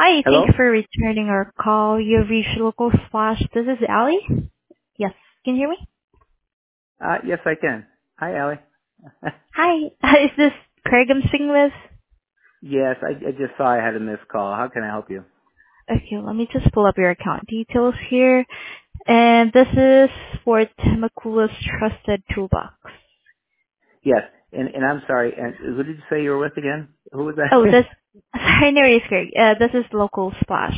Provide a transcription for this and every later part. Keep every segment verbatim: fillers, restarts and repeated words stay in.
Hi, thanks Hello? for returning our call. You've reached Local Splash. This is Allie. Yes, can you hear me? Uh, yes, I can. Hi, Allie. Hi, is this Craig I'm speaking with? yes, I, I just saw I had a missed call. How can I help you? Okay, let me just pull up your account details here. And this is for Temecula's Trusted Toolbox. Yes, and, and I'm sorry, and who did you say you were with again? Who was Oh, that? this, sorry, no worries, Craig. Uh, this is Local Splash.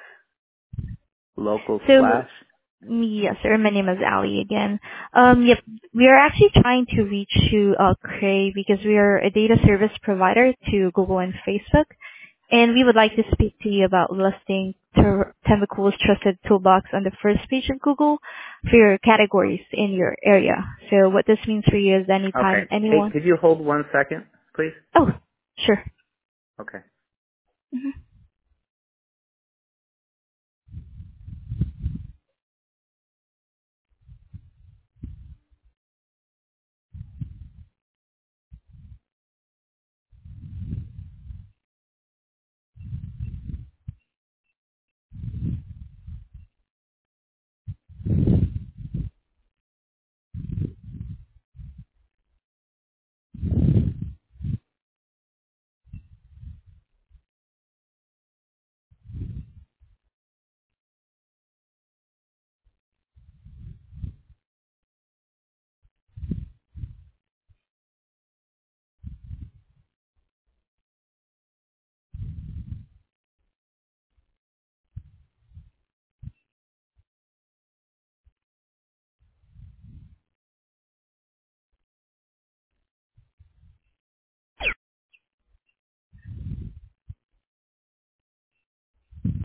Local So, Splash? yes, sir, my name is Ali again. Um, yep, we are actually trying to reach you, uh, Craig, because we are a data service provider to Google and Facebook. And we would like to speak to you about listing Ter- Temecula's Trusted Toolbox on the first page of Google for your categories in your area. So what this means for you is Okay. anytime Hey, anyone... could you hold one second, please? Oh, sure. Okay. Mhm.